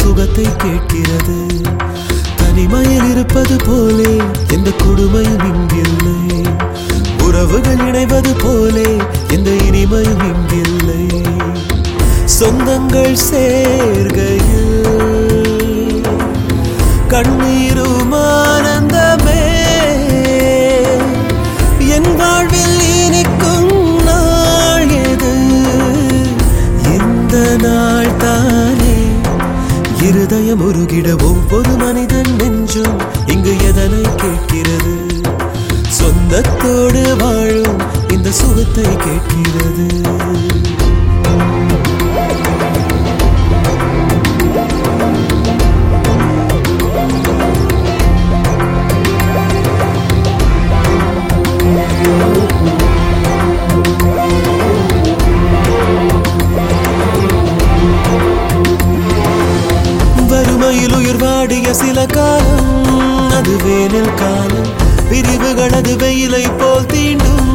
சுகத்தை கேட்கிறது. தனிமையில் இருப்பது போலே எந்த கொடுமையும் இங்கில்லை. உறவுகள் இணைவது போலே எந்த இனிமையும் இங்கில்லை. சொந்தங்கள் சேர்கையில் கண்ணீரும் ஆனந்தமே. என் வாழ்வில் இனிக்கும் நாள் எது? இந்த நாள் தானே. இருதயம் உருகிட ஒவ்வொரு மனிதன் நெஞ்சும் இங்கு எதனை கேட்கிறது? சொந்தத்தோடு வாழும் இந்த சுகத்தை கேட்கிறது. வறுமையில் உயிர் வாடிய சில காலம் அது வேனில் காலம். பிரிவுகள் அது வெயிலை போல் தீண்டும்.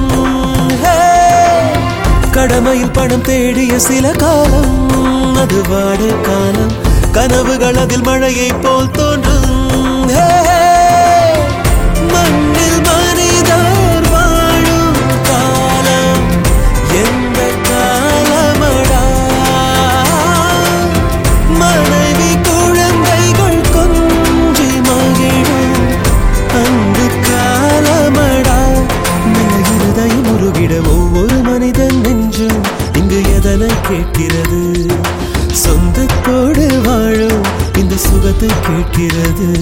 கடமையில் பணம் தேடிய சில காலம் அது வாட காலம். கனவுகள் அதில் மழையை போல் தோன்றும். மண்ணில் மனிதர் வாழும் காலம் எந்த காலமடா? மனைவி குழந்தைகள் கொஞ்சி மகிழும் அன்பு காலமடா. நல்ல இருதயம் உருகிட ஒவ்வொரு மனிதன் நெஞ்சும் இங்கு எதனை கேட்கிறது? சொந்தத்தோடு வாழும் இந்த சுகத்தை கேட்கிறது.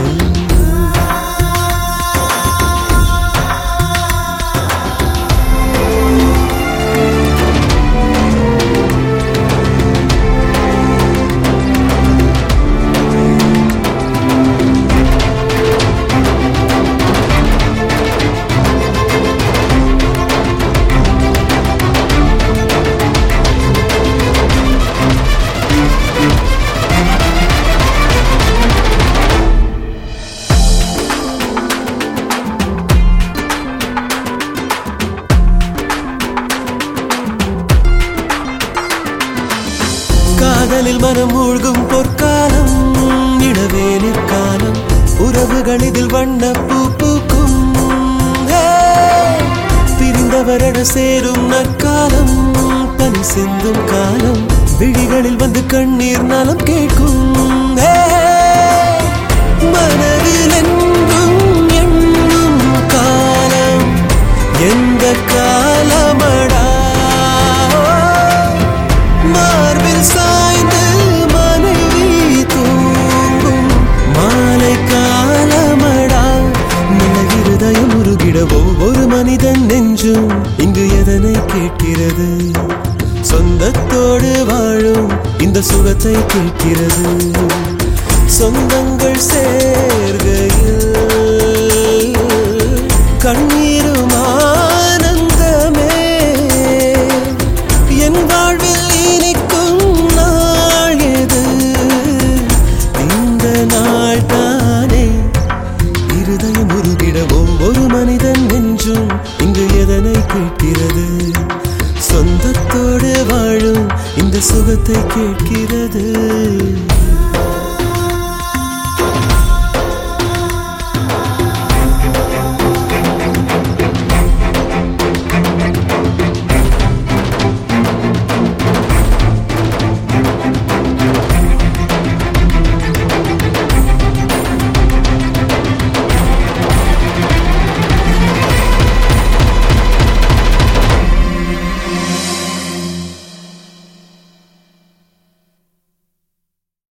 காதலில் மனம் மூழ்கும் பொற்காலம் இளவேனிற் காலம். உறவுகள் இதில் வண்ண பூ பூக்கும். பிரிந்தவரட சேரும் நற்காலம் பனி சிந்தும் காலம். விழிகளில் வந்து கண்ணீர் நலம் கேட்கும். மனதில் என்றும் எண்ணும் காலம் எந்த காலமடா? மார்பில் சாய்ந்து மனைவி தூங்கும் மாலை காலமடா. நல்ல இருதயம் உருகிட ஒவ்வொரு மனிதன் நெஞ்சும் இங்கு எதனை கேட்கிறது? சொந்தத்தோடு வாழும் இந்த சுகத்தை கேட்கிறது. சொந்தங்கள் சேர்கையில் கண்ணீரும் ஆனந்தமே. என் வாழ்வில் இனிக்கும் நாள் எது? இந்த நாள் தானே. இருதயம் உருகிட ஒவ்வொரு மனிதன் நெஞ்சும் இங்கு எதனை கேட்கிறது? சொந்தத்தோடு வாழும் இந்த சுகத்தை கேட்கிறது.